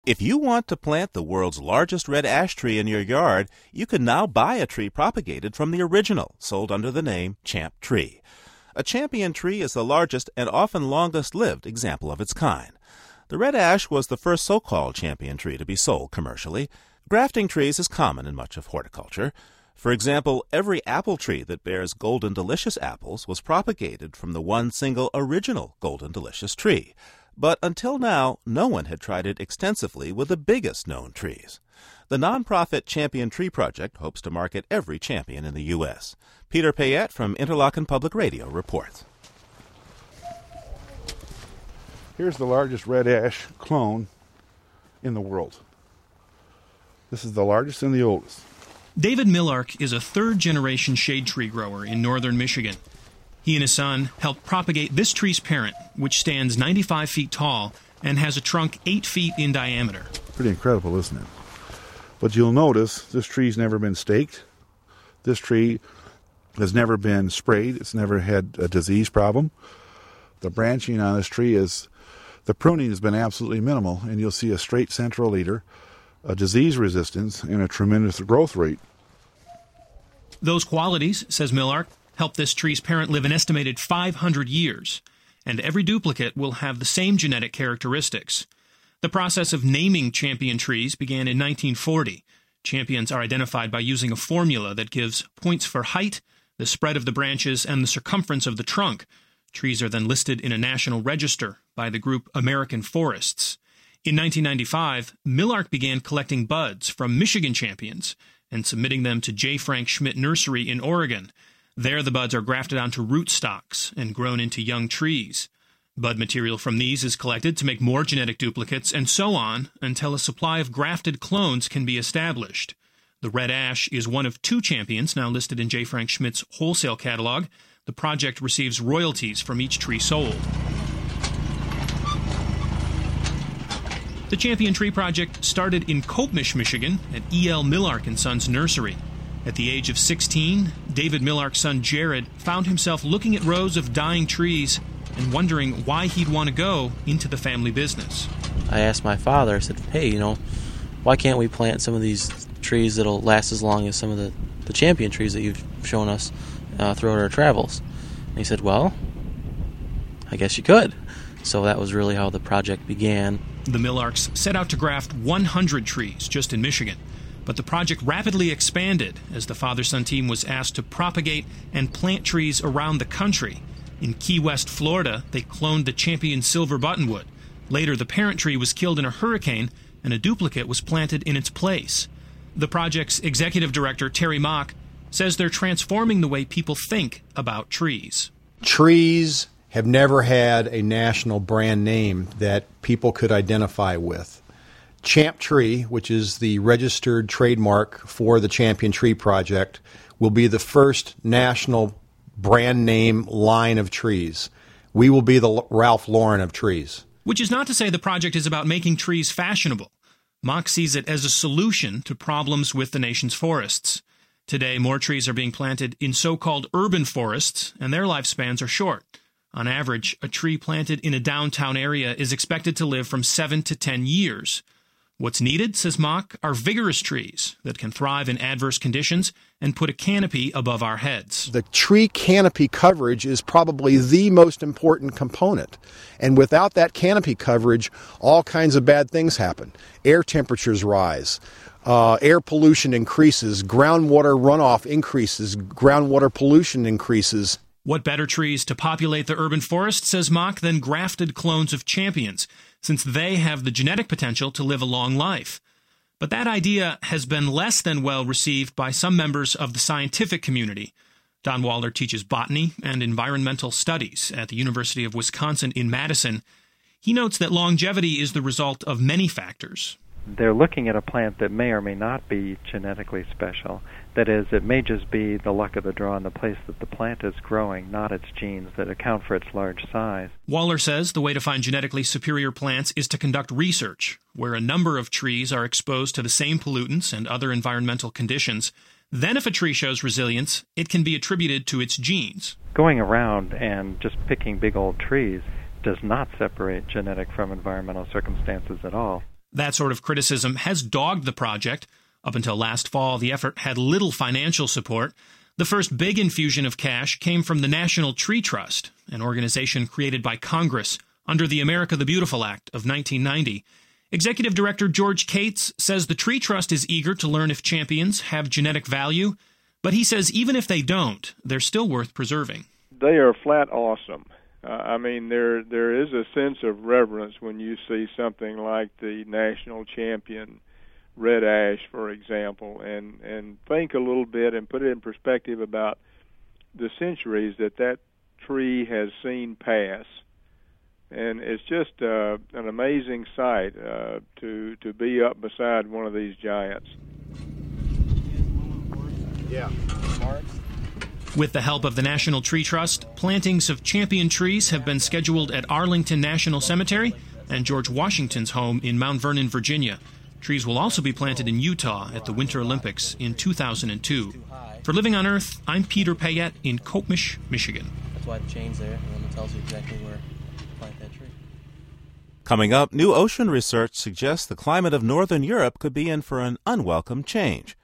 If you want to plant the world's largest red ash tree in your yard, you can now buy a tree propagated from the original, sold under the name Champ Tree. A champion tree is the largest and often longest-lived example of its kind. The red ash was the first so-called champion tree to be sold commercially. Grafting trees is common in much of horticulture. For example, every apple tree that bears Golden Delicious apples was propagated from the one single original Golden Delicious tree. But until now, no one had tried it extensively with the biggest known trees. The nonprofit Champion Tree Project hopes to market every champion in the U.S. Peter Payette from Interlochen Public Radio reports. Here's the largest red ash clone in the world. This is the largest and the oldest. David Millark is a third-generation shade tree grower in northern Michigan. He and his son helped propagate this tree's parent, which stands 95 feet tall and has a trunk 8 feet in diameter. Pretty incredible, isn't it? But you'll notice this tree's never been staked. This tree has never been sprayed. It's never had a disease problem. The branching on this tree the pruning has been absolutely minimal, and you'll see a straight central leader, a disease resistance, and a tremendous growth rate. Those qualities, says Millark, help this tree's parent live an estimated 500 years, and every duplicate will have the same genetic characteristics. The process of naming champion trees began in 1940. Champions are identified by using a formula that gives points for height, the spread of the branches, and the circumference of the trunk. Trees are then listed in a national register by the group American Forests. In 1995, Millark began collecting buds from Michigan champions and submitting them to J. Frank Schmidt Nursery in Oregon. There, the buds are grafted onto rootstocks and grown into young trees. Bud material from these is collected to make more genetic duplicates, and so on, until a supply of grafted clones can be established. The red ash is one of 2 champions now listed in J. Frank Schmidt's wholesale catalog. The project receives royalties from each tree sold. The Champion Tree Project started in Kopmish, Michigan, at E.L. Millark & Sons Nursery. At the age of 16, David Millark's son Jared found himself looking at rows of dying trees and wondering why he'd want to go into the family business. I asked my father, I said, hey, why can't we plant some of these trees that'll last as long as some of the champion trees that you've shown us throughout our travels? And he said, well, I guess you could. So that was really how the project began. The Millarks set out to graft 100 trees just in Michigan. But the project rapidly expanded as the father-son team was asked to propagate and plant trees around the country. In Key West, Florida, they cloned the champion silver buttonwood. Later, the parent tree was killed in a hurricane, and a duplicate was planted in its place. The project's executive director, Terry Mock, says they're transforming the way people think about trees. Trees have never had a national brand name that people could identify with. Champ Tree, which is the registered trademark for the Champion Tree Project, will be the first national brand name line of trees. We will be the Ralph Lauren of trees. Which is not to say the project is about making trees fashionable. Mock sees it as a solution to problems with the nation's forests. Today, more trees are being planted in so-called urban forests, and their lifespans are short. On average, a tree planted in a downtown area is expected to live from 7 to 10 years. What's needed, says Mock, are vigorous trees that can thrive in adverse conditions and put a canopy above our heads. The tree canopy coverage is probably the most important component. And without that canopy coverage, all kinds of bad things happen. Air temperatures rise. Air pollution increases. Groundwater runoff increases. Groundwater pollution increases. What better trees to populate the urban forest, says Mock, than grafted clones of champions, since they have the genetic potential to live a long life. But that idea has been less than well received by some members of the scientific community. Don Waller teaches botany and environmental studies at the University of Wisconsin in Madison. He notes that longevity is the result of many factors. They're looking at a plant that may or may not be genetically special. That is, it may just be the luck of the draw in the place that the plant is growing, not its genes that account for its large size. Waller says the way to find genetically superior plants is to conduct research, where a number of trees are exposed to the same pollutants and other environmental conditions. Then if a tree shows resilience, it can be attributed to its genes. Going around and just picking big old trees does not separate genetic from environmental circumstances at all. That sort of criticism has dogged the project. Up until last fall, the effort had little financial support. The first big infusion of cash came from the National Tree Trust, an organization created by Congress under the America the Beautiful Act of 1990. Executive Director George Cates says the Tree Trust is eager to learn if champions have genetic value, but he says even if they don't, they're still worth preserving. They are flat awesome. I mean, there is a sense of reverence when you see something like the national champion red ash, for example, and think a little bit and put it in perspective about the centuries that tree has seen pass. And it's just an amazing sight to be up beside one of these giants. Yeah. With the help of the National Tree Trust, plantings of champion trees have been scheduled at Arlington National Cemetery and George Washington's home in Mount Vernon, Virginia. Trees will also be planted in Utah at the Winter Olympics in 2002. For Living on Earth, I'm Peter Payette in Coatmish, Michigan. That's why the chain's there, and then it tells you exactly where to plant that tree. Coming up, new ocean research suggests the climate of northern Europe could be in for an unwelcome change.